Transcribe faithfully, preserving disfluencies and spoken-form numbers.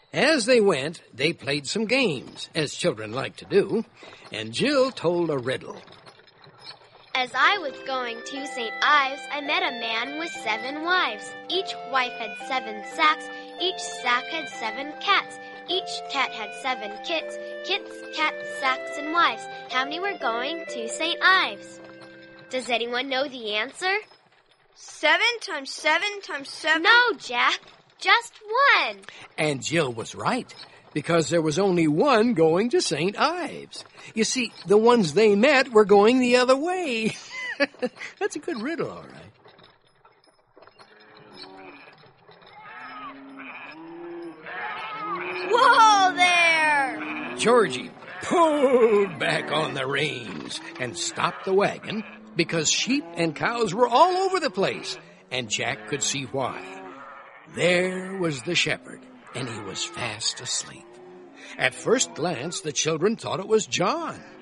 As they went, they played some games, as children like to do, and Jill told a riddle. As I was going to Saint Ives, I met a man with seven wives. Each wife had seven sacks. Each sack had seven cats. Each cat had seven kits. Kits, cats, sacks, and wives. How many were going to Saint Ives? Does anyone know the answer? Seven times seven times seven? No, Jack. Just one. And Jill was right, because there was only one going to Saint Ives. You see, the ones they met were going the other way. That's a good riddle, all right. Whoa there! Georgie pulled back on the reins and stopped the wagon because sheep and cows were all over the place, and Jack could see why. There was the shepherd, and he was fast asleep. At first glance, the children thought it was John.